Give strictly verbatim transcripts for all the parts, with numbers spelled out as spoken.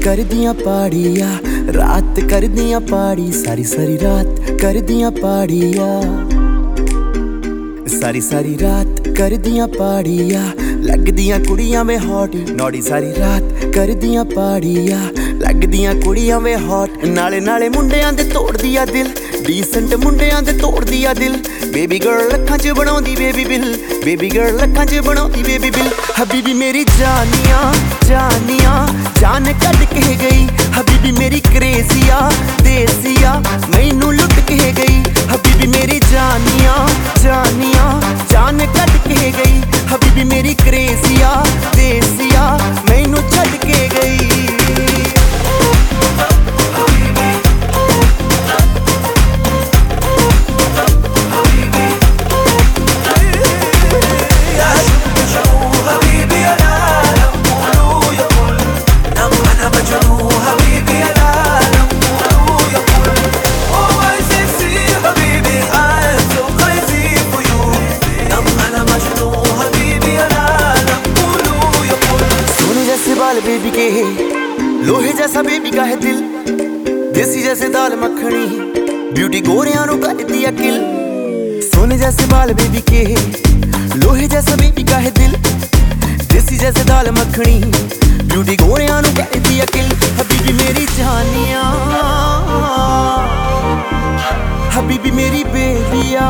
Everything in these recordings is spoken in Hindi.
कर दियां पाड़िया, रात कर दियां पाड़ी, सारी सारी रात कर दियां पाड़िया, सारी सारी रात कर दियां पाड़िया, लग दियां कुड़ियां में हॉट नौड़ी, सारी रात कर दियां पाड़िया, लग दियां कुड़ियां में हॉट, नाले नाले मुंडियां दे तोड़ दिया दिल, डीसेंट मुंडियां दे तोड़ दिया दिल, बेबी गर्ल लखां च बनाउंदी बेबी बिल, बेबी गर्ल लखां च बनाउंदी बेबी बिल, हबीबी मेरी जानिया जानिया जान कट के गई, हबीबी मेरी क्रेजिया देसिया मैनू लुट के गई, हबीबी मेरी जानिया जानिया जान कट के गई, हबीबी मेरी क्रेजिया देसिया मैनू छड़ के गई। बेबी के लोहे जैसा बेबी का है दिल, देसी जैसे दाल मखनी ब्यूटी गोरियां नु करदी अकिल, सोने जैसे बाल बेबी के लोहे जैसा बेबी का है दिल, देसी जैसे दाल मखनी ब्यूटी गोरियां नु करदी अकिल, हबीबी मेरी जानिया हबीबी मेरी बेबिया,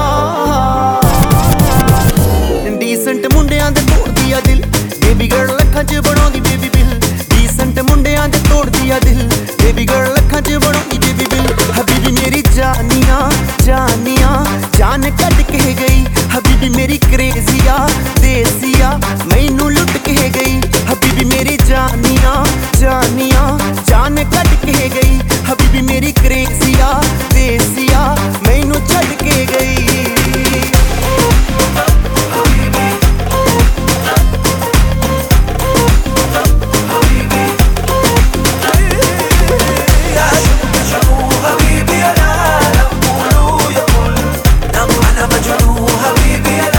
डीसेंट मुंडियां दे तोड़ दिया दिल, बेबी गर्ल लखां च बनाउंदी बेबी बिल, डीसेंट मुंडियां दे तोड़ दिया दिल, बेबी गर्ल लखां च बनाउंदी बेबी बिल, हबीबी मेरी जानिया जानिया जान कट के गई, हबीबी मेरी क्रेजिया देसिया मैनू लुट के गई, हबीबी मेरी जानिया जानिया जान कट के गई, हबीबी मेरी क्रेजिया देसिया मैनू छड़ के गई। حبيبي